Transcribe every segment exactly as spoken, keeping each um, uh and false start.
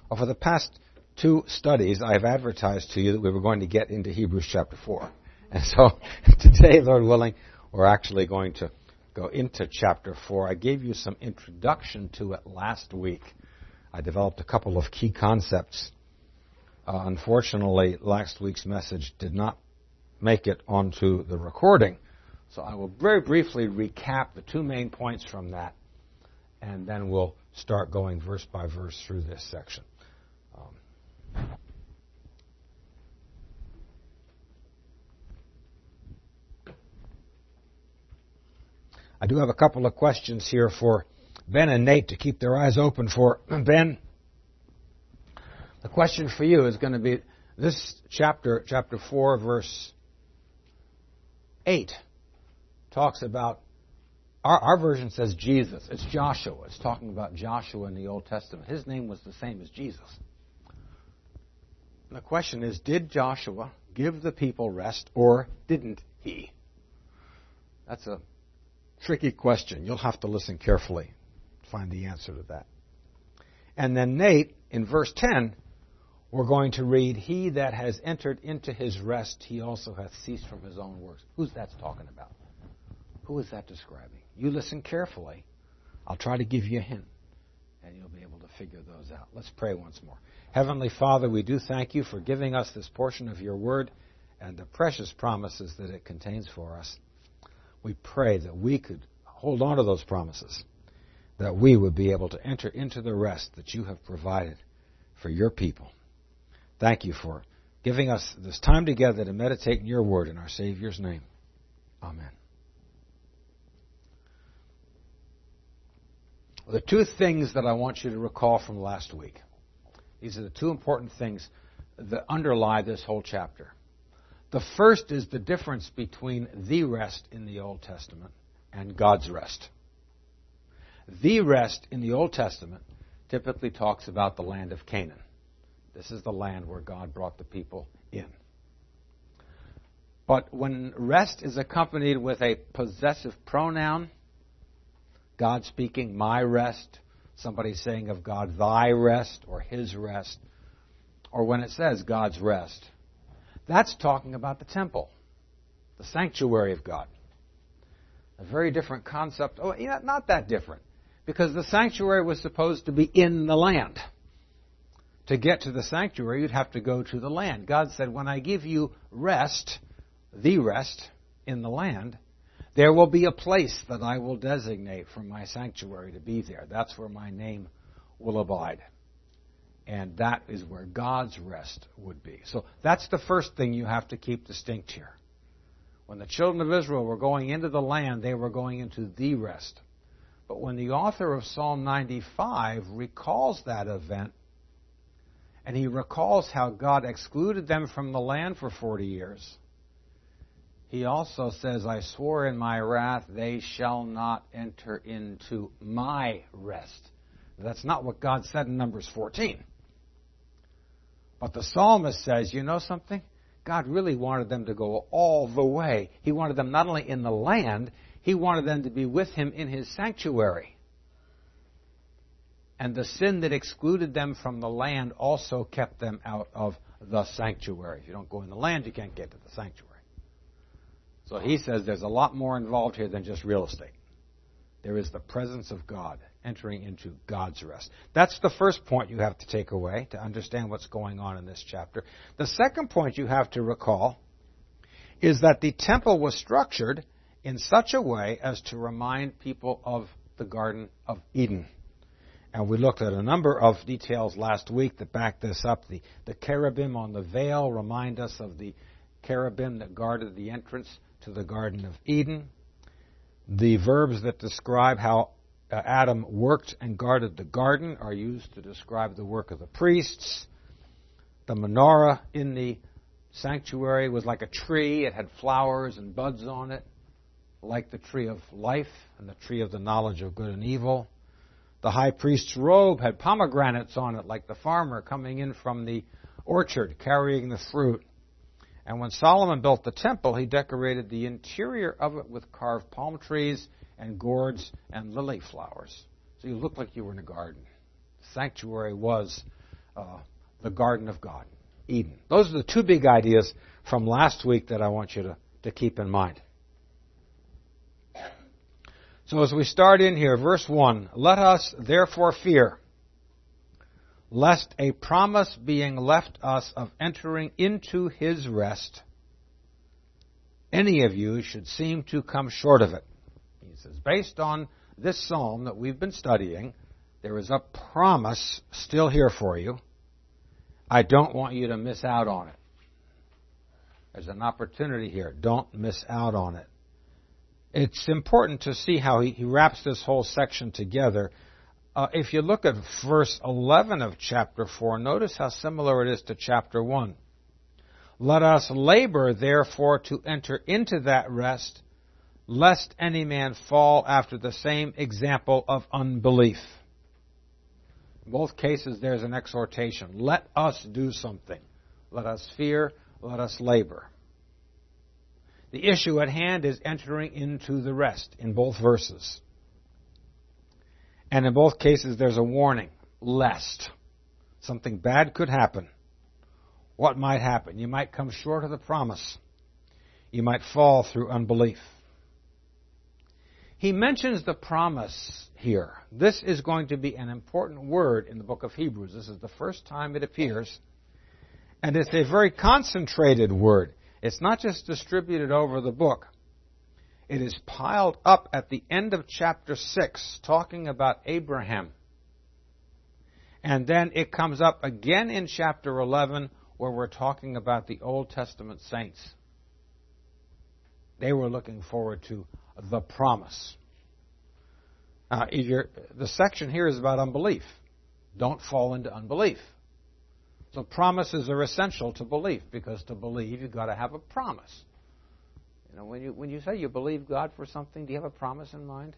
Well, for the past two studies, I've advertised to you that we were going to get into Hebrews chapter four. And so today, Lord willing, we're actually going to go into chapter four. I gave you some introduction to it last week. I developed a couple of key concepts. Uh, unfortunately, last week's message did not make it onto the recording. So I will very briefly recap the two main points from that, and then we'll start going verse by verse through this section. Um, I do have a couple of questions here for Ben and Nate to keep their eyes open for. Ben, the question for you is going to be this chapter, chapter four, verse eight, talks about, our, our version says Jesus. It's Joshua. It's talking about Joshua in the Old Testament. His name was the same as Jesus. And the question is, did Joshua give the people rest or didn't he? That's a tricky question. You'll have to listen carefully to find the answer to that. And then Nate, in verse ten, we're going to read, he that has entered into his rest, he also hath ceased from his own works. Who's that talking about? Who is that describing? You listen carefully. I'll try to give you a hint, and you'll be able to figure those out. Let's pray once more. Heavenly Father, we do thank you for giving us this portion of your word and the precious promises that it contains for us. We pray that we could hold on to those promises, that we would be able to enter into the rest that you have provided for your people. Thank you for giving us this time together to meditate in your word in our Savior's name. Amen. The two things that I want you to recall from last week. These are the two important things that underlie this whole chapter. The first is the difference between the rest in the Old Testament and God's rest. The rest in the Old Testament typically talks about the land of Canaan. This is the land where God brought the people in. But when rest is accompanied with a possessive pronoun, God speaking, my rest, somebody saying of God, thy rest, or his rest, or when it says God's rest, that's talking about the temple, the sanctuary of God. A very different concept. Oh, yeah, not that different, because the sanctuary was supposed to be in the land. To get to the sanctuary, you'd have to go to the land. God said, when I give you rest, the rest in the land, there will be a place that I will designate for my sanctuary to be there. That's where my name will abide. And that is where God's rest would be. So that's the first thing you have to keep distinct here. When the children of Israel were going into the land, they were going into the rest. But when the author of Psalm ninety-five recalls that event, and he recalls how God excluded them from the land for forty years, he also says, I swore in my wrath, they shall not enter into my rest. That's not what God said in Numbers fourteen. But the psalmist says, you know something? God really wanted them to go all the way. He wanted them not only in the land, he wanted them to be with him in his sanctuary. And the sin that excluded them from the land also kept them out of the sanctuary. If you don't go in the land, you can't get to the sanctuary. So he says there's a lot more involved here than just real estate. There is the presence of God, entering into God's rest. That's the first point you have to take away to understand what's going on in this chapter. The second point you have to recall is that the temple was structured in such a way as to remind people of the Garden of Eden. And we looked at a number of details last week that back this up. The, the cherubim on the veil remind us of the cherubim that guarded the entrance to the Garden of Eden. The verbs that describe how uh, Adam worked and guarded the garden are used to describe the work of the priests. The menorah in the sanctuary was like a tree. It had flowers and buds on it, like the tree of life and the tree of the knowledge of good and evil. The high priest's robe had pomegranates on it, like the farmer coming in from the orchard carrying the fruit. And when Solomon built the temple, he decorated the interior of it with carved palm trees and gourds and lily flowers. So you looked like you were in a garden. The sanctuary was uh, the Garden of God, Eden. Those are the two big ideas from last week that I want you to, to keep in mind. So as we start in here, verse one, let us therefore fear, lest a promise being left us of entering into his rest, any of you should seem to come short of it. He says, based on this psalm that we've been studying, there is a promise still here for you. I don't want you to miss out on it. There's an opportunity here. Don't miss out on it. It's important to see how he, he wraps this whole section together. Uh, if you look at verse eleven of chapter four, notice how similar it is to chapter one. Let us labor, therefore, to enter into that rest, lest any man fall after the same example of unbelief. In both cases, there's an exhortation. Let us do something. Let us fear. Let us labor. The issue at hand is entering into the rest in both verses. And in both cases, there's a warning, lest something bad could happen. What might happen? You might come short of the promise. You might fall through unbelief. He mentions the promise here. This is going to be an important word in the book of Hebrews. This is the first time it appears. And it's a very concentrated word. It's not just distributed over the book. It is piled up at the end of chapter six, talking about Abraham. And then it comes up again in chapter eleven, where we're talking about the Old Testament saints. They were looking forward to the promise. Uh, the section here is about unbelief. Don't fall into unbelief. So promises are essential to belief, because to believe you've got to have a promise. You know, when you when you say you believe God for something, do you have a promise in mind?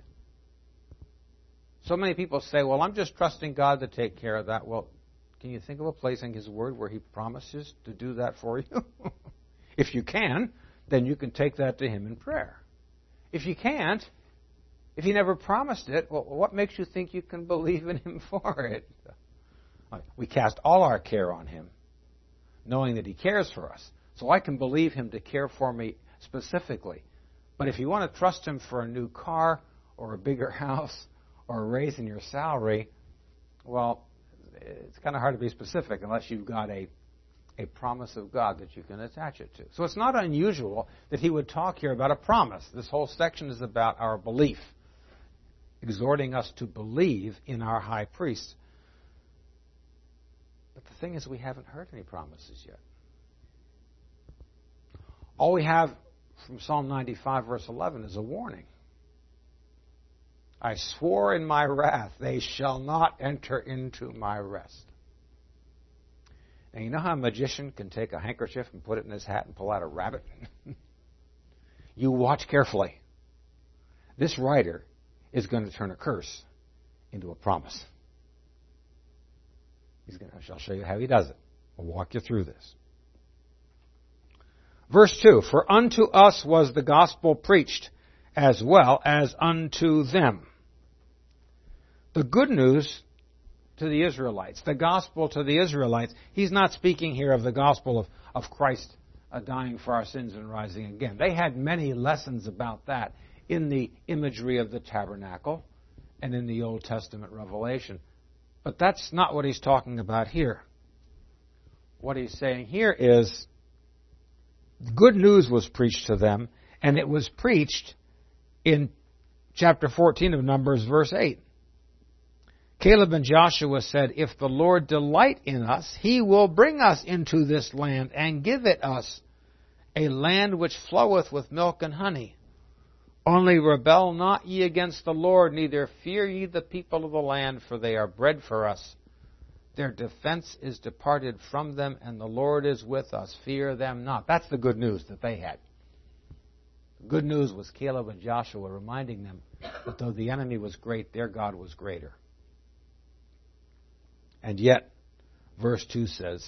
So many people say, well, I'm just trusting God to take care of that. Well, can you think of a place in His Word where He promises to do that for you? If you can, then you can take that to Him in prayer. If you can't, if He never promised it, well, what makes you think you can believe in Him for it? We cast all our care on Him, knowing that He cares for us. So I can believe Him to care for me specifically. But if you want to trust Him for a new car or a bigger house or a raise in your salary, well, it's kind of hard to be specific unless you've got a, a promise of God that you can attach it to. So it's not unusual that he would talk here about a promise. This whole section is about our belief, exhorting us to believe in our high priest. But the thing is, we haven't heard any promises yet. All we have from Psalm ninety-five, verse eleven, is a warning. I swore in my wrath, they shall not enter into my rest. Now, you know how a magician can take a handkerchief and put it in his hat and pull out a rabbit? You watch carefully. This writer is going to turn a curse into a promise. He's going to, I'll show you how he does it. I'll walk you through this. Verse two, for unto us was the gospel preached, as well as unto them. The good news to the Israelites, the gospel to the Israelites, he's not speaking here of the gospel of, of Christ uh, dying for our sins and rising again. They had many lessons about that in the imagery of the tabernacle and in the Old Testament revelation. But that's not what he's talking about here. What he's saying here is, good news was preached to them, and it was preached in chapter fourteen of Numbers, verse eight. Caleb and Joshua said, if the Lord delight in us, He will bring us into this land and give it us, a land which floweth with milk and honey. Only rebel not ye against the Lord, neither fear ye the people of the land, for they are bread for us. Their defense is departed from them, and the Lord is with us. Fear them not. That's the good news that they had. The good news was Caleb and Joshua reminding them that though the enemy was great, their God was greater. And yet, verse two says,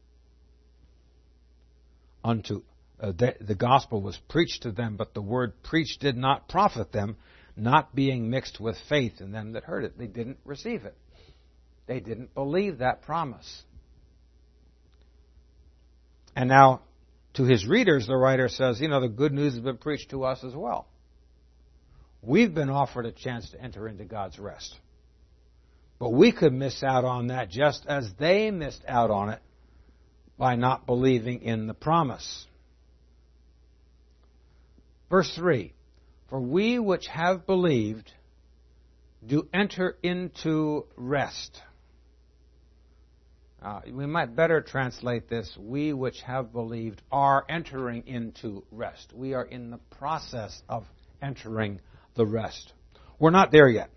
unto uh, the, the gospel was preached to them, but the word preached did not profit them, not being mixed with faith in them that heard it. They didn't receive it. They didn't believe that promise. And now, to his readers, the writer says, you know, the good news has been preached to us as well. We've been offered a chance to enter into God's rest. But we could miss out on that just as they missed out on it by not believing in the promise. Verse three, for we which have believed do enter into rest. Uh, we might better translate this, we which have believed are entering into rest. We are in the process of entering the rest. We're not there yet.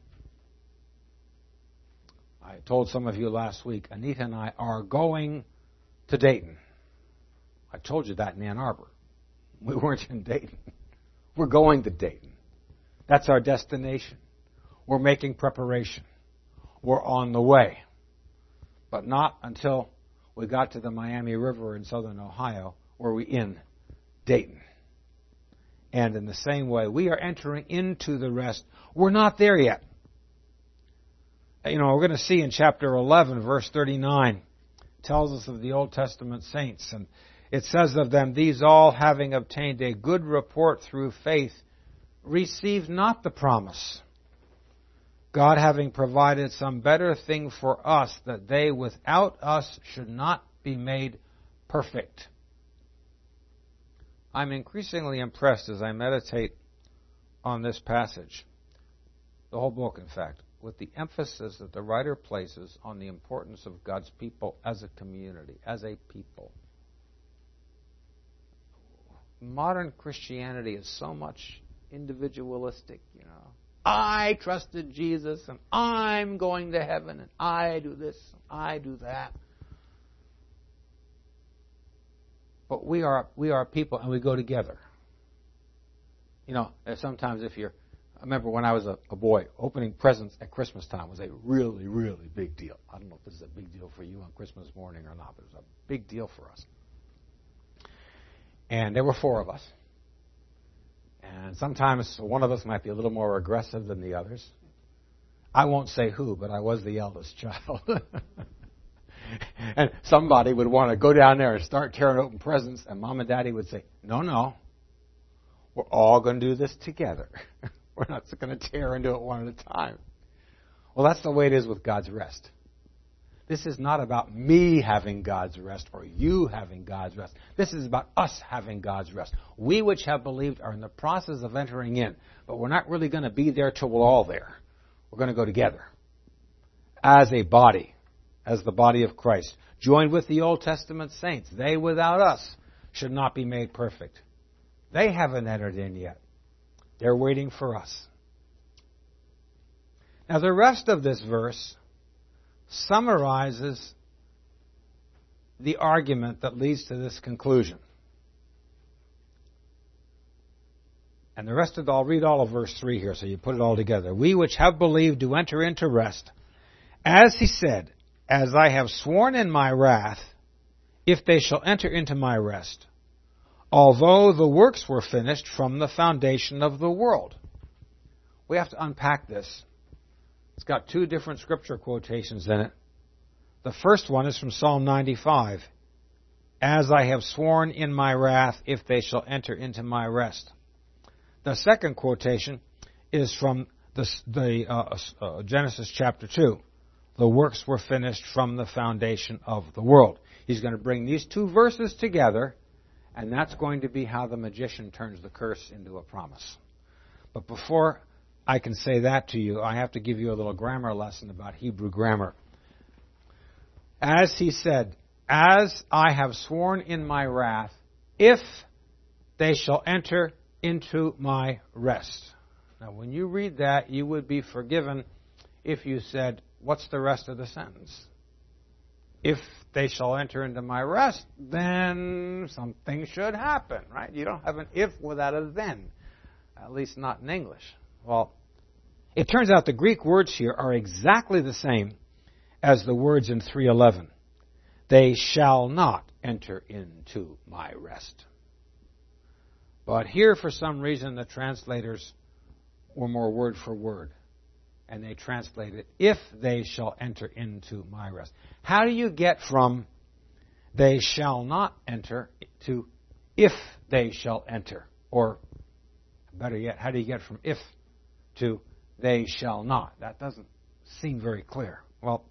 I told some of you last week, Anita and I are going to Dayton. I told you that in Ann Arbor. We weren't in Dayton. We're going to Dayton. That's our destination. We're making preparation. We're on the way. But not until we got to the Miami River in southern Ohio were we in Dayton. And in the same way, we are entering into the rest. We're not there yet. You know, we're going to see in chapter eleven, verse thirty-nine, tells us of the Old Testament saints. And it says of them, these all, having obtained a good report through faith, received not the promise, God having provided some better thing for us, that they without us should not be made perfect. I'm increasingly impressed as I meditate on this passage, the whole book, in fact, with the emphasis that the writer places on the importance of God's people as a community, as a people. Modern Christianity is so much individualistic, you know. I trusted Jesus, and I'm going to heaven, and I do this, and I do that. But we are we are people, and we go together. You know, sometimes if you're, I remember when I was a, a boy, opening presents at Christmas time was a really, really big deal. I don't know if this is a big deal for you on Christmas morning or not, but it was a big deal for us. And there were four of us. And sometimes one of us might be a little more aggressive than the others. I won't say who, but I was the eldest child. And somebody would want to go down there and start tearing open presents, and Mom and Daddy would say, no, no, we're all going to do this together. We're not going to tear and do it one at a time. Well, that's the way it is with God's rest. This is not about me having God's rest or you having God's rest. This is about us having God's rest. We which have believed are in the process of entering in, but we're not really going to be there till we're all there. We're going to go together as a body, as the body of Christ, joined with the Old Testament saints. They without us should not be made perfect. They haven't entered in yet. They're waiting for us. Now, the rest of this verse summarizes the argument that leads to this conclusion. And the rest of it, I'll read all of verse three here, so you put it all together. We which have believed do enter into rest, as he said, as I have sworn in my wrath, if they shall enter into my rest, although the works were finished from the foundation of the world. We have to unpack this. It's got two different scripture quotations in it. The first one is from Psalm ninety-five. As I have sworn in my wrath, if they shall enter into my rest. The second quotation is from the, the uh, uh, Genesis chapter two. The works were finished from the foundation of the world. He's going to bring these two verses together, and that's going to be how the magician turns the curse into a promise. But before I can say that to you, I have to give you a little grammar lesson about Hebrew grammar. As he said, as I have sworn in my wrath, if they shall enter into my rest. Now, when you read that, you would be forgiven if you said, what's the rest of the sentence? If they shall enter into my rest, then something should happen, right? You don't have an if without a then, at least not in English. Well, it turns out the Greek words here are exactly the same as the words in three eleven. They shall not enter into my rest. But here, for some reason, the translators were more word for word. And they translated, if they shall enter into my rest. How do you get from they shall not enter, to if they shall enter. Or, better yet, how do you get from if to they shall not? That doesn't seem very clear. Well,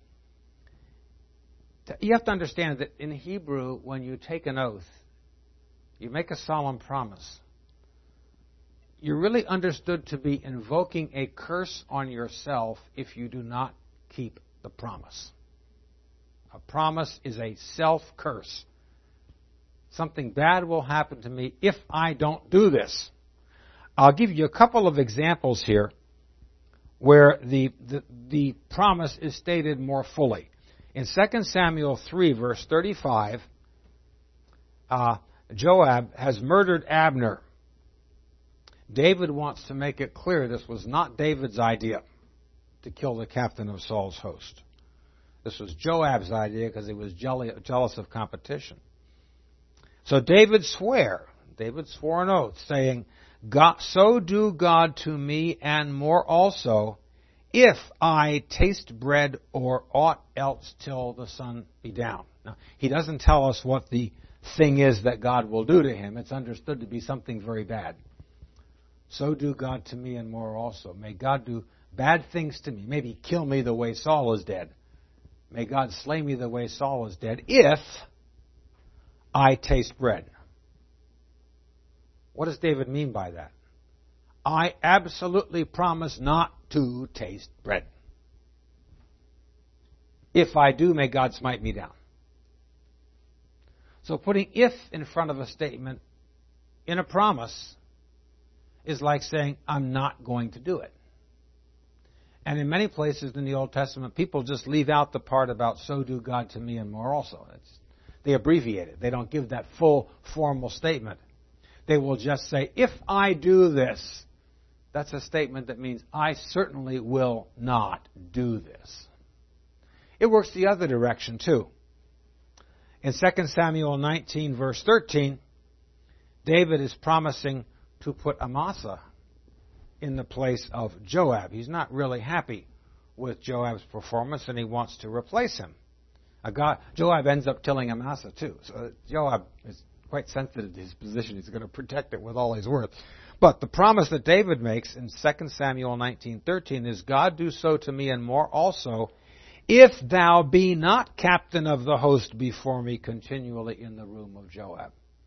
you have to understand that in Hebrew, when you take an oath, you make a solemn promise, you're really understood to be invoking a curse on yourself if you do not keep the promise. A promise is a self-curse. Something bad will happen to me if I don't do this. I'll give you a couple of examples here where the, the, the promise is stated more fully. In Second Samuel three, verse thirty-five, uh, Joab has murdered Abner. David wants to make it clear this was not David's idea to kill the captain of Saul's host. This was Joab's idea because he was jealous of competition. So David swore, David swore an oath, saying, God, so do God to me and more also, if I taste bread or aught else till the sun be down. Now, he doesn't tell us what the thing is that God will do to him. It's understood to be something very bad. So do God to me and more also. May God do bad things to me. Maybe kill me the way Saul is dead. May God slay me the way Saul is dead if I taste bread. What does David mean by that? I absolutely promise not to taste bread. If I do, may God smite me down. So putting if in front of a statement in a promise is like saying, I'm not going to do it. And in many places in the Old Testament, people just leave out the part about so do God to me and more also. It's, they abbreviate it. They don't give that full formal statement. They will just say, if I do this, that's a statement that means I certainly will not do this. It works the other direction too. In Second Samuel nineteen, verse thirteen, David is promising to put Amasa in the place of Joab. He's not really happy with Joab's performance, and he wants to replace him. A guy, Joab ends up killing Amasa too. So Joab is quite sensitive to his position. He's going to protect it with all he's worth. But the promise that David makes in Second Samuel nineteen thirteen is, God do so to me and more also, if thou be not captain of the host before me continually in the room of Joab.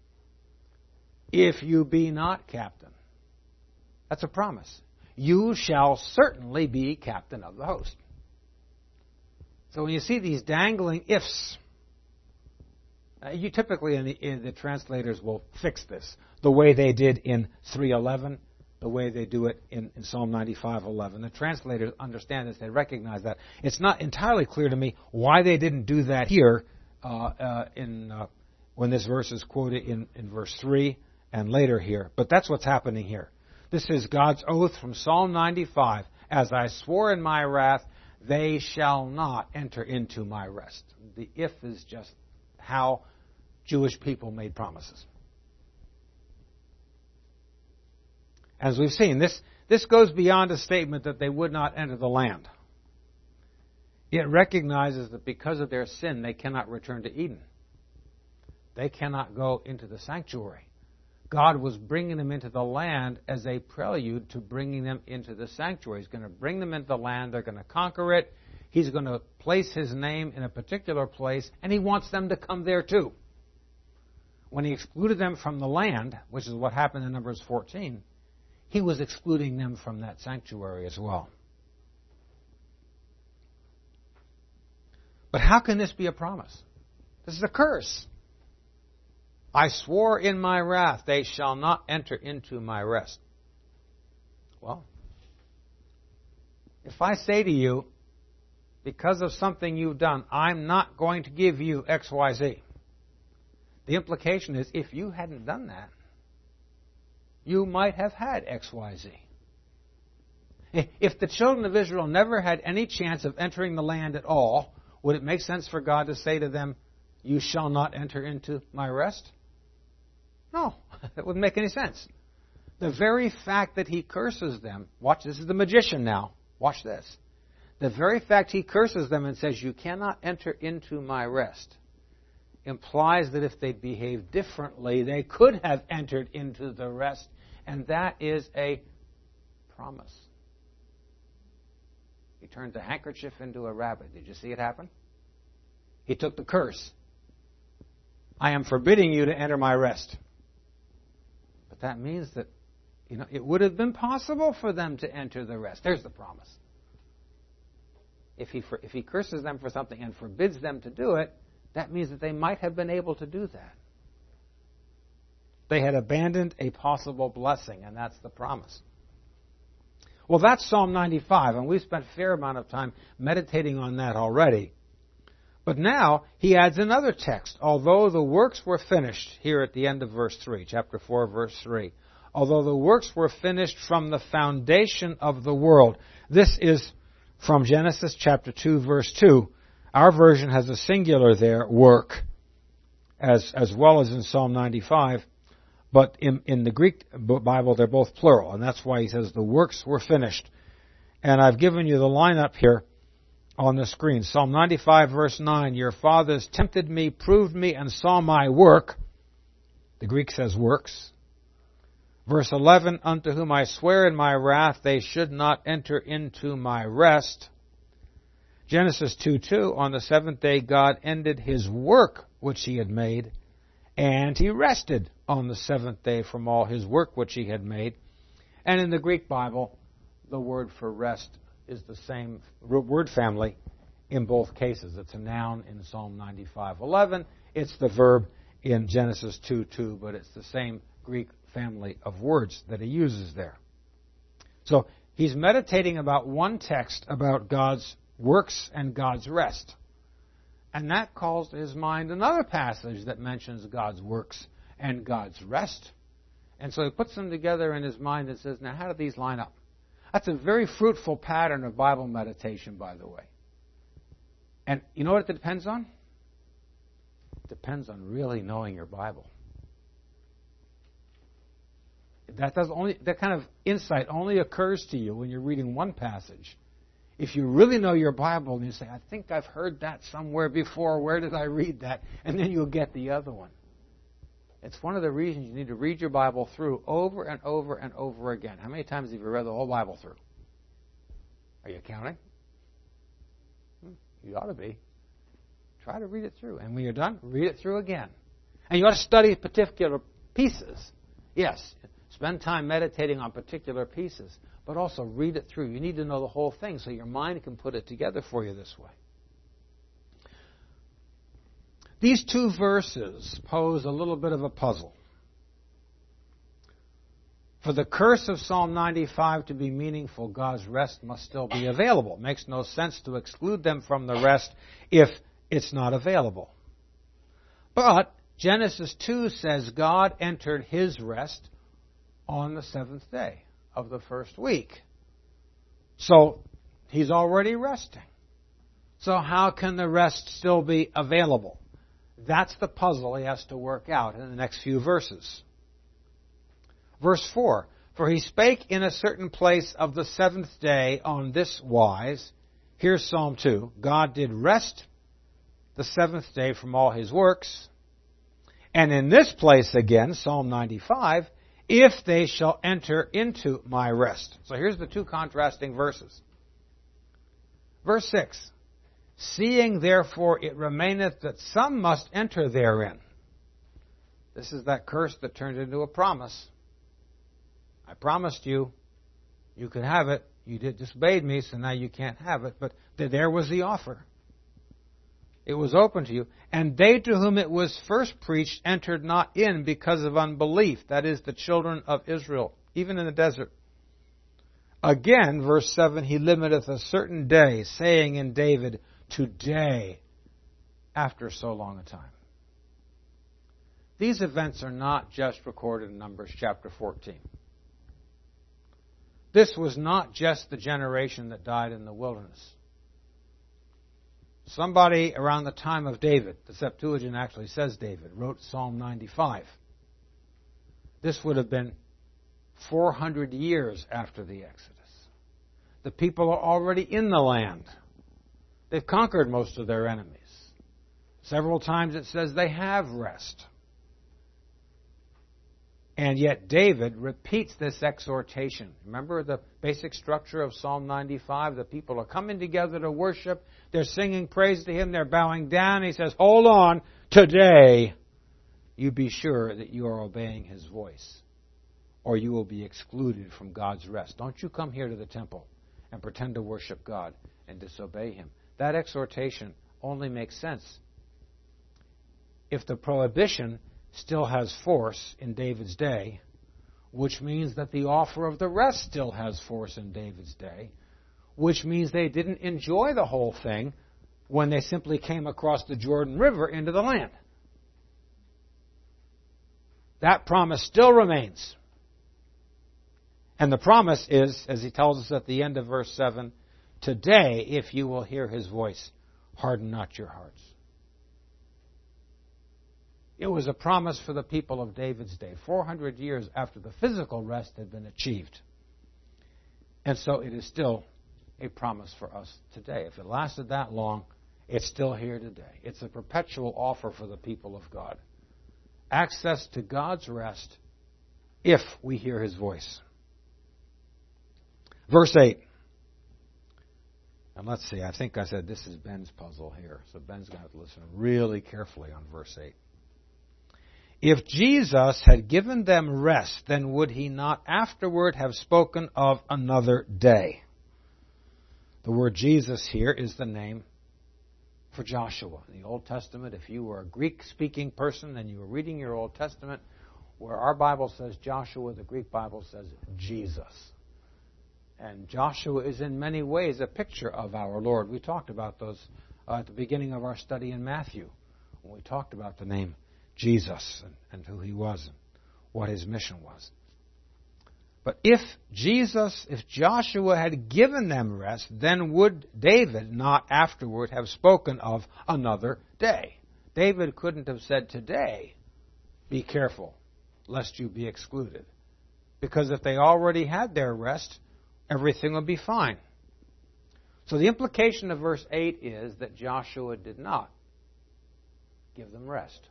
If you be not captain. That's a promise. You shall certainly be captain of the host. So when you see these dangling ifs, uh, you typically in the, in the translators will fix this the way they did in three eleven, the way they do it in, in Psalm ninety-five eleven. The translators understand this. They recognize that. It's not entirely clear to me why they didn't do that here uh, uh, in uh, when this verse is quoted in, in verse three and later here. But that's what's happening here. This is God's oath from Psalm ninety-five. As I swore in my wrath, they shall not enter into my rest. The if is just how Jewish people made promises. As we've seen, this, this goes beyond a statement that they would not enter the land. It recognizes that because of their sin, they cannot return to Eden. They cannot go into the sanctuary. God was bringing them into the land as a prelude to bringing them into the sanctuary. He's going to bring them into the land. They're going to conquer it. He's going to place His name in a particular place, and He wants them to come there too. When He excluded them from the land, which is what happened in Numbers fourteen, He was excluding them from that sanctuary as well. But how can this be a promise? This is a curse. I swore in my wrath, they shall not enter into my rest. Well, if I say to you, because of something you've done, I'm not going to give you X, Y, Z. The implication is, if you hadn't done that, you might have had X, Y, Z. If the children of Israel never had any chance of entering the land at all, would it make sense for God to say to them, you shall not enter into my rest? No, it wouldn't make any sense. The very fact that He curses them, watch, this is the magician now, watch this. The very fact He curses them and says, you cannot enter into my rest, implies that if they behaved differently, they could have entered into the rest, and that is a promise. He turned the handkerchief into a rabbit. Did you see it happen? He took the curse. I am forbidding you to enter my rest. But that means that, you know, it would have been possible for them to enter the rest. There's the promise. If he, if he curses them for something and forbids them to do it, that means that they might have been able to do that. They had abandoned a possible blessing, and that's the promise. Well, that's Psalm ninety-five, and we've spent a fair amount of time meditating on that already. But now he adds another text. Although the works were finished, here at the end of verse three, chapter four, verse three. Although the works were finished from the foundation of the world. This is from Genesis chapter two, verse two. Our version has a singular there, work, as, as well as in Psalm ninety-five. But in, in the Greek Bible, they're both plural, and that's why he says the works were finished. And I've given you the lineup here on the screen. Psalm ninety-five, verse nine, your fathers tempted me, proved me, and saw my work. The Greek says works. Verse eleven, unto whom I swear in my wrath, they should not enter into my rest. Genesis two two, on the seventh day God ended his work which he had made, and he rested on the seventh day from all his work which he had made. And in the Greek Bible, the word for rest is the same word family in both cases. It's a noun in Psalm ninety-five eleven. It's the verb in Genesis two two, but it's the same Greek family of words that he uses there. So he's meditating about one text about God's works and God's rest. And that calls to his mind another passage that mentions God's works and God's rest. And so he puts them together in his mind and says, now how do these line up? That's a very fruitful pattern of Bible meditation, by the way. And you know what it depends on? It depends on really knowing your Bible. That does only that kind of insight only occurs to you when you're reading one passage. If you really know your Bible and you say, I think I've heard that somewhere before, where did I read that? And then you'll get the other one. It's one of the reasons you need to read your Bible through over and over and over again. How many times have you read the whole Bible through? Are you counting? You ought to be. Try to read it through. And when you're done, read it through again. And you ought to study particular pieces. Yes, spend time meditating on particular pieces, but also read it through. You need to know the whole thing so your mind can put it together for you this way. These two verses pose a little bit of a puzzle. For the curse of Psalm ninety-five to be meaningful, God's rest must still be available. It makes no sense to exclude them from the rest if it's not available. But Genesis two says God entered his rest on the seventh day of the first week. So he's already resting. So how can the rest still be available? That's the puzzle he has to work out in the next few verses. Verse four, for he spake in a certain place of the seventh day on this wise. Here's Psalm two. God did rest the seventh day from all his works. And in this place again, Psalm ninety-five, if they shall enter into my rest. So here's the two contrasting verses. Verse six, seeing therefore it remaineth that some must enter therein. This is that curse that turned into a promise. I promised you, you could have it. You did disobeyed me, so now you can't have it. But there was the offer. It was open to you. And they to whom it was first preached entered not in because of unbelief. That is, the children of Israel, even in the desert. Again, verse seven, he limiteth a certain day, saying in David, today, after so long a time. These events are not just recorded in Numbers chapter fourteen. This was not just the generation that died in the wilderness. Somebody around the time of David, the Septuagint actually says David, wrote Psalm ninety-five. This would have been four hundred years after the Exodus. The people are already in the land. They've conquered most of their enemies. Several times it says they have rest. And yet David repeats this exhortation. Remember the basic structure of Psalm ninety-five? The people are coming together to worship. They're singing praise to Him. They're bowing down. He says, hold on. Today, you be sure that you are obeying His voice, or you will be excluded from God's rest. Don't you come here to the temple and pretend to worship God and disobey Him. That exhortation only makes sense if the prohibition still has force in David's day, which means that the offer of the rest still has force in David's day, which means they didn't enjoy the whole thing when they simply came across the Jordan River into the land. That promise still remains. And the promise is, as he tells us at the end of verse seven, today, if you will hear His voice, harden not your hearts. It was a promise for the people of David's day, four hundred years after the physical rest had been achieved. And so it is still a promise for us today. If it lasted that long, it's still here today. It's a perpetual offer for the people of God. Access to God's rest if we hear His voice. Verse eight. And let's see, I think I said this is Ben's puzzle here. So Ben's going to have to listen really carefully on verse eight. If Jesus had given them rest, then would He not afterward have spoken of another day? The word Jesus here is the name for Joshua. In the Old Testament, if you were a Greek-speaking person and you were reading your Old Testament, where our Bible says Joshua, the Greek Bible says Jesus. And Joshua is in many ways a picture of our Lord. We talked about those uh, at the beginning of our study in Matthew, when we talked about the name Jesus and, and who He was and what His mission was. But if Jesus, if Joshua had given them rest, then would David not afterward have spoken of another day? David couldn't have said today, be careful, lest you be excluded. Because if they already had their rest, everything would be fine. So the implication of verse eight is that Joshua did not give them rest.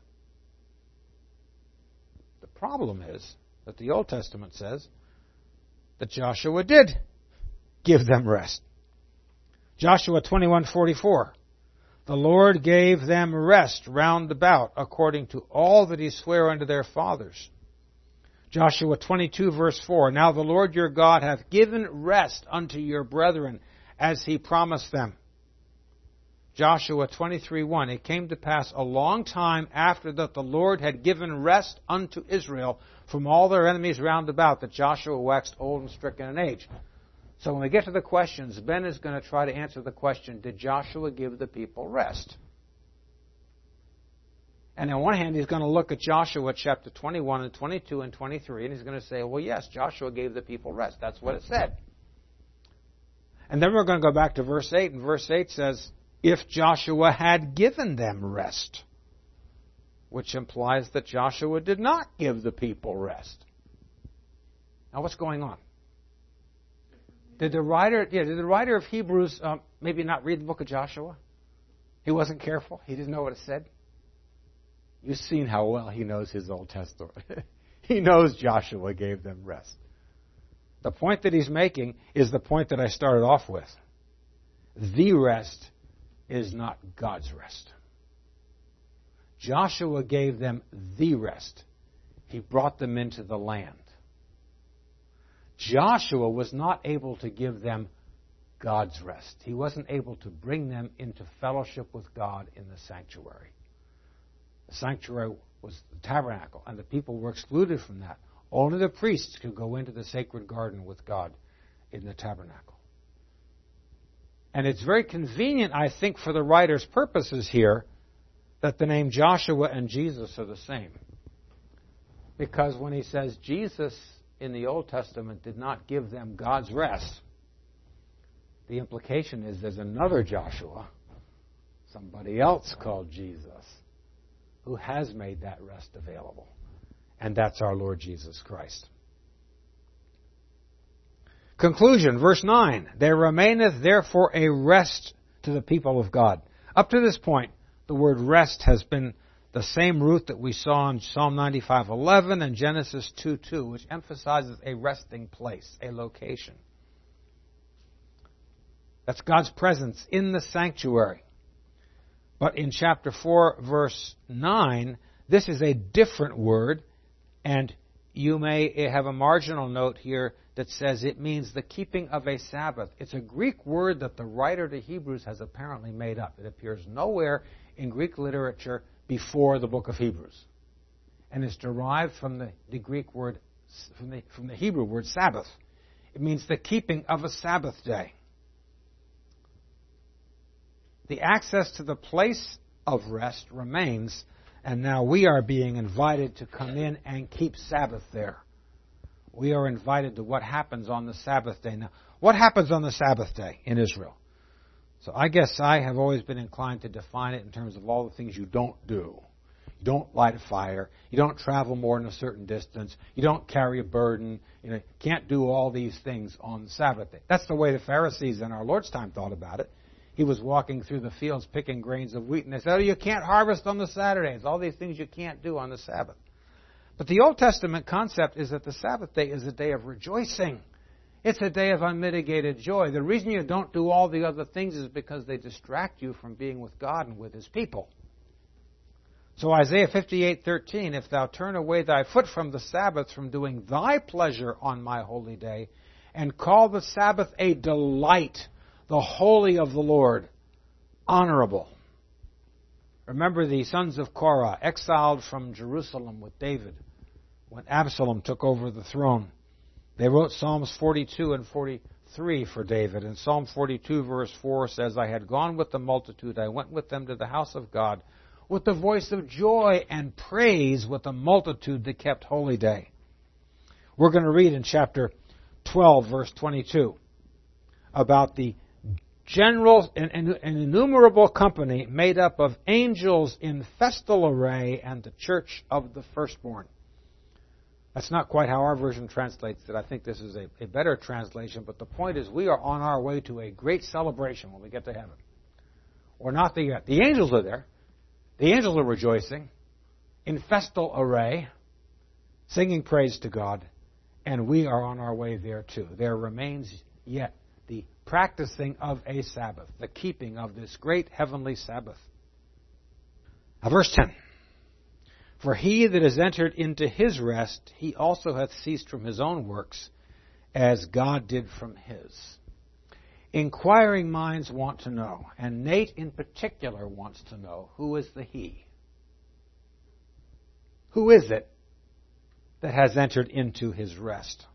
The problem is that the Old Testament says that Joshua did give them rest. Joshua twenty-one forty-four. The Lord gave them rest round about according to all that He sware unto their fathers. Joshua twenty-two verse four. Now the Lord your God hath given rest unto your brethren as He promised them. Joshua twenty-three one. It came to pass a long time after that the Lord had given rest unto Israel from all their enemies round about, that Joshua waxed old and stricken in age. So when we get to the questions, Ben is going to try to answer the question, did Joshua give the people rest? And on one hand, he's going to look at Joshua chapter twenty-one and twenty-two and twenty-three, and he's going to say, well, yes, Joshua gave the people rest. That's what it said. And then we're going to go back to verse eight, and verse eight says, if Joshua had given them rest, which implies that Joshua did not give the people rest. Now, what's going on? Did the writer, yeah, did the writer of Hebrews um, maybe not read the book of Joshua? He wasn't careful. He didn't know what it said. You've seen how well he knows his Old Testament. He knows Joshua gave them rest. The point that he's making is the point that I started off with. The rest is not God's rest. Joshua gave them the rest. He brought them into the land. Joshua was not able to give them God's rest. He wasn't able to bring them into fellowship with God in the sanctuary. The sanctuary was the tabernacle, and the people were excluded from that. Only the priests could go into the sacred garden with God in the tabernacle. And it's very convenient, I think, for the writer's purposes here, that the name Joshua and Jesus are the same. Because when he says Jesus in the Old Testament did not give them God's rest, the implication is there's another Joshua, somebody else called Jesus, who has made that rest available. And that's our Lord Jesus Christ. Conclusion, verse nine. There remaineth therefore a rest to the people of God. Up to this point, the word rest has been the same root that we saw in Psalm ninety-five eleven and Genesis two two, which emphasizes a resting place, a location. That's God's presence in the sanctuary. But in chapter four, verse nine, this is a different word, and you may have a marginal note here that says it means the keeping of a Sabbath. It's a Greek word that the writer to Hebrews has apparently made up. It appears nowhere in Greek literature before the book of Hebrews. And it's derived from the, the Greek word, from the, from the Hebrew word Sabbath. It means the keeping of a Sabbath day. The access to the place of rest remains, and now we are being invited to come in and keep Sabbath there. We are invited to what happens on the Sabbath day. Now, what happens on the Sabbath day in Israel? So I guess I have always been inclined to define it in terms of all the things you don't do. You don't light a fire. You don't travel more than a certain distance. You don't carry a burden. You know, you can't do all these things on the Sabbath day. That's the way the Pharisees in our Lord's time thought about it. He was walking through the fields picking grains of wheat, and they said, oh, you can't harvest on the Saturdays. All these things you can't do on the Sabbath. But the Old Testament concept is that the Sabbath day is a day of rejoicing. It's a day of unmitigated joy. The reason you don't do all the other things is because they distract you from being with God and with His people. So Isaiah fifty-eight thirteen, if thou turn away thy foot from the Sabbath, from doing thy pleasure on my holy day, and call the Sabbath a delight, the holy of the Lord, honorable. Remember the sons of Korah, exiled from Jerusalem with David when Absalom took over the throne. They wrote Psalms forty-two and forty-three for David. And Psalm forty-two verse four says, I had gone with the multitude, I went with them to the house of God, with the voice of joy and praise with a multitude that kept holy day. We're going to read in chapter twelve, verse twenty-two, about the general and an innumerable company made up of angels in festal array and the church of the firstborn. That's not quite how our version translates it. I think this is a, a better translation, but the point is we are on our way to a great celebration when we get to heaven. We're not there yet. The angels are there. The angels are rejoicing in festal array, singing praise to God, and we are on our way there too. There remains yet the practicing of a Sabbath, the keeping of this great heavenly Sabbath. Now, verse ten. For he that has entered into his rest, he also hath ceased from his own works, as God did from his. Inquiring minds want to know, and Nate in particular wants to know, who is the he? Who is it that has entered into his rest?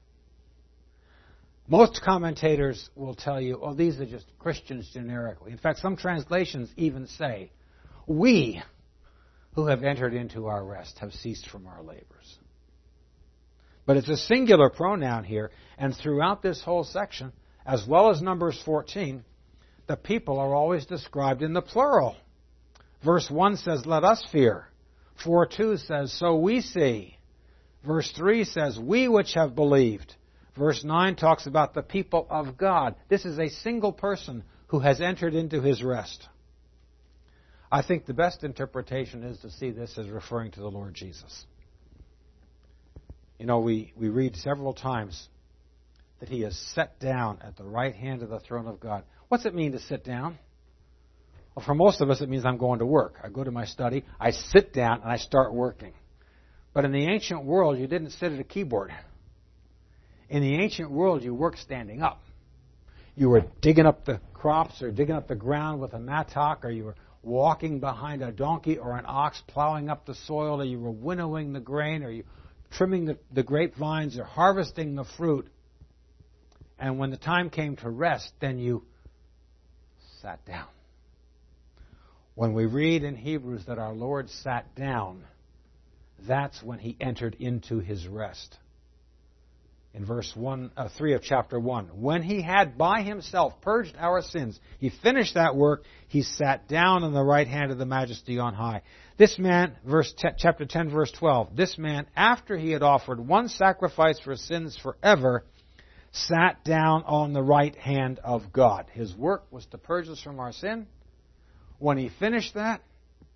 Most commentators will tell you, oh, these are just Christians generically. In fact, some translations even say, we who have entered into our rest have ceased from our labors. But it's a singular pronoun here, and throughout this whole section, as well as Numbers fourteen, the people are always described in the plural. Verse one says, let us fear. four two says, so we see. Verse three says, we which have believed. Verse nine talks about the people of God. This is a single person who has entered into his rest. I think the best interpretation is to see this as referring to the Lord Jesus. You know, we, we read several times that he is set down at the right hand of the throne of God. What's it mean to sit down? Well, for most of us, it means I'm going to work. I go to my study, I sit down, and I start working. But in the ancient world, you didn't sit at a keyboard. In the ancient world, you worked standing up. You were digging up the crops or digging up the ground with a mattock, or you were walking behind a donkey or an ox, plowing up the soil, or you were winnowing the grain, or you trimming the, the grapevines, or harvesting the fruit. And when the time came to rest, then you sat down. When we read in Hebrews that our Lord sat down, that's when he entered into his rest. In verse one, uh, three of chapter one, when he had by himself purged our sins, he finished that work, he sat down on the right hand of the Majesty on high. This man, verse t- chapter ten, verse twelve, this man, after he had offered one sacrifice for sins forever, sat down on the right hand of God. His work was to purge us from our sin. When he finished that,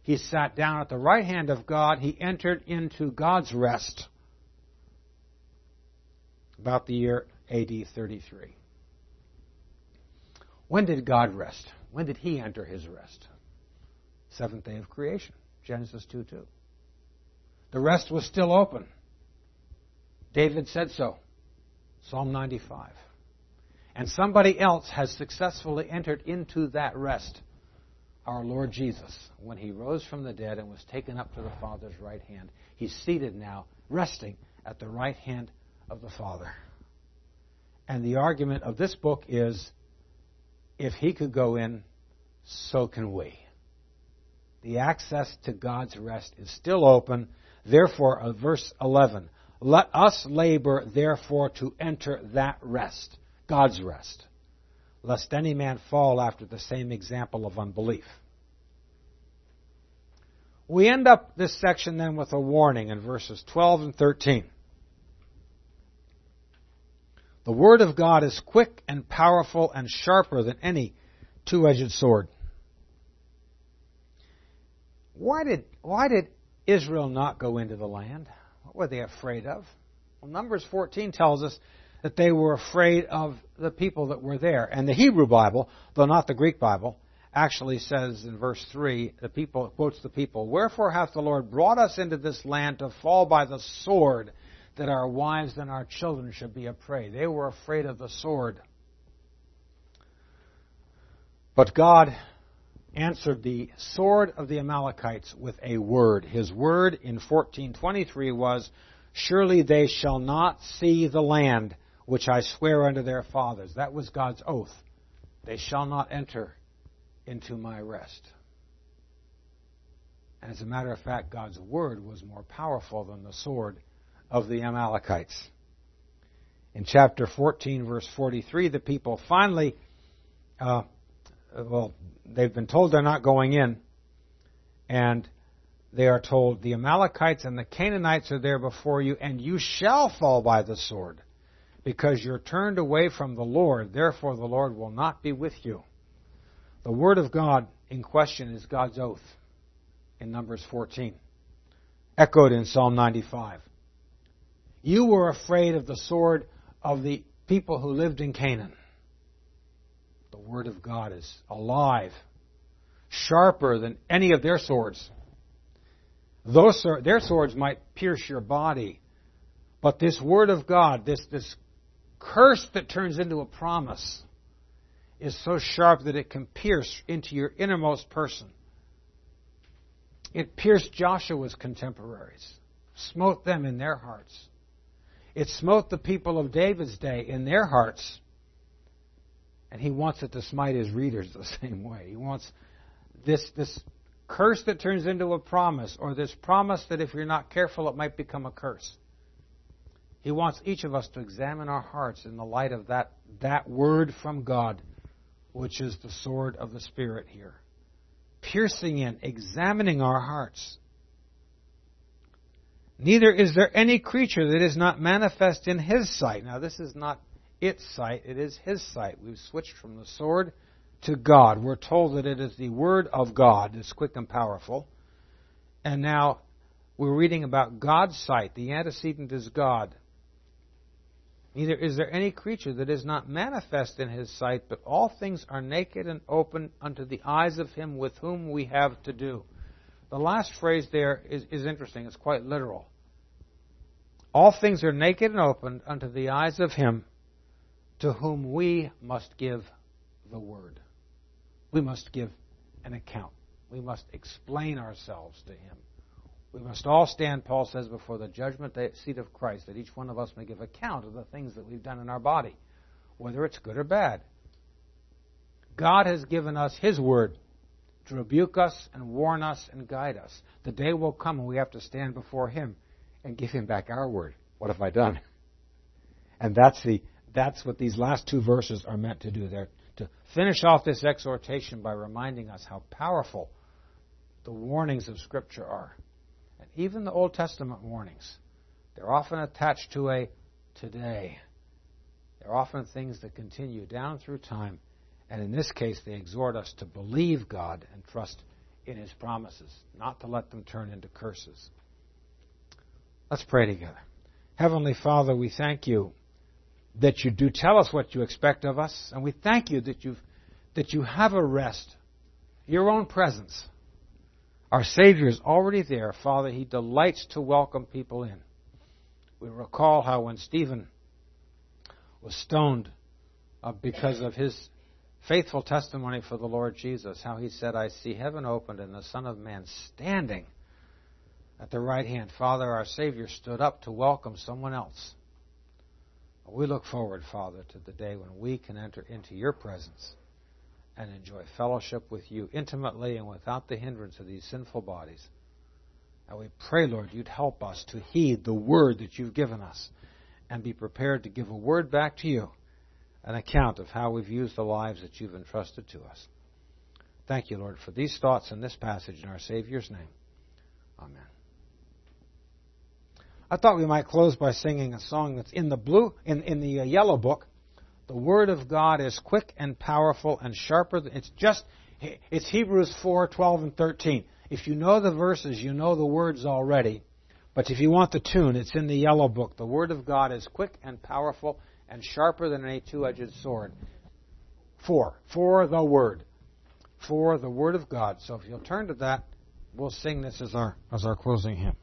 he sat down at the right hand of God. He entered into God's rest about the year A D thirty-three. When did God rest? When did he enter his rest? Seventh day of creation, Genesis two two. The rest was still open. David said so, Psalm ninety-five. And somebody else has successfully entered into that rest, our Lord Jesus, when he rose from the dead and was taken up to the Father's right hand. He's seated now, resting at the right hand of the Father. And the argument of this book is, if he could go in, so can we. The access to God's rest is still open. Therefore, uh, verse eleven, let us labor, therefore, to enter that rest, God's rest, lest any man fall after the same example of unbelief. We end up this section then with a warning in verses twelve and thirteen. The Word of God is quick and powerful and sharper than any two-edged sword. Why did, why did Israel not go into the land? What were they afraid of? Well, Numbers fourteen tells us that they were afraid of the people that were there. And the Hebrew Bible, though not the Greek Bible, actually says in verse three, the people, quotes the people, wherefore hath the Lord brought us into this land to fall by the sword, that our wives and our children should be a prey. They were afraid of the sword. But God answered the sword of the Amalekites with a word. His word in fourteen twenty-three was, surely they shall not see the land which I swear unto their fathers. That was God's oath. They shall not enter into my rest. And as a matter of fact, God's word was more powerful than the sword of the Amalekites. In chapter fourteen, verse forty-three, the people finally, uh, well, they've been told they're not going in, and they are told, the Amalekites and the Canaanites are there before you, and you shall fall by the sword, because you're turned away from the Lord. Therefore the Lord will not be with you. The word of God in question is God's oath in Numbers fourteen, echoed in Psalm ninety-five. You were afraid of the sword of the people who lived in Canaan. The Word of God is alive, sharper than any of their swords. Those their swords might pierce your body, but this Word of God, this, this curse that turns into a promise, is so sharp that it can pierce into your innermost person. It pierced Joshua's contemporaries, smote them in their hearts. It smote the people of David's day in their hearts. And he wants it to smite his readers the same way. He wants this, this curse that turns into a promise, or this promise that if you're not careful it might become a curse. He wants each of us to examine our hearts in the light of that, that word from God, which is the sword of the Spirit here. Piercing in, examining our hearts. Neither is there any creature that is not manifest in His sight. Now this is not its sight, it is His sight. We've switched from the sword to God. We're told that it is the Word of God. It's quick and powerful. And now we're reading about God's sight. The antecedent is God. Neither is there any creature that is not manifest in His sight, but all things are naked and open unto the eyes of Him with whom we have to do. The last phrase there is, is interesting. It's quite literal. All things are naked and opened unto the eyes of Him to whom we must give the word. We must give an account. We must explain ourselves to Him. We must all stand, Paul says, before the judgment seat of Christ, that each one of us may give account of the things that we've done in our body, whether it's good or bad. God has given us His word to rebuke us and warn us and guide us. The day will come when we have to stand before Him and give Him back our word. What have I done? And that's the that's what these last two verses are meant to do. They're to finish off this exhortation by reminding us how powerful the warnings of Scripture are. And even the Old Testament warnings, they're often attached to a today. They're often things that continue down through time. And in this case, they exhort us to believe God and trust in His promises, not to let them turn into curses. Let's pray together. Heavenly Father, we thank You that You do tell us what You expect of us, and we thank You that You've, that You have a rest, Your own presence. Our Savior is already there. Father, He delights to welcome people in. We recall how when Stephen was stoned uh, because of his faithful testimony for the Lord Jesus, how he said, I see heaven opened and the Son of Man standing at the right hand. Father, our Savior stood up to welcome someone else. We look forward, Father, to the day when we can enter into Your presence and enjoy fellowship with You intimately and without the hindrance of these sinful bodies. And we pray, Lord, You'd help us to heed the word that You've given us and be prepared to give a word back to You, an account of how we've used the lives that You've entrusted to us. Thank You, Lord, for these thoughts in this passage in our Savior's name. Amen. I thought we might close by singing a song that's in the blue, in, in the uh, yellow book. The Word of God is quick and powerful and sharper. Than, it's just, it's Hebrews four, twelve, and thirteen. If you know the verses, you know the words already. But if you want the tune, it's in the yellow book. The Word of God is quick and powerful and sharper than any two-edged sword. For, for the Word. For the Word of God. So if you'll turn to that, we'll sing this as our, as our closing hymn.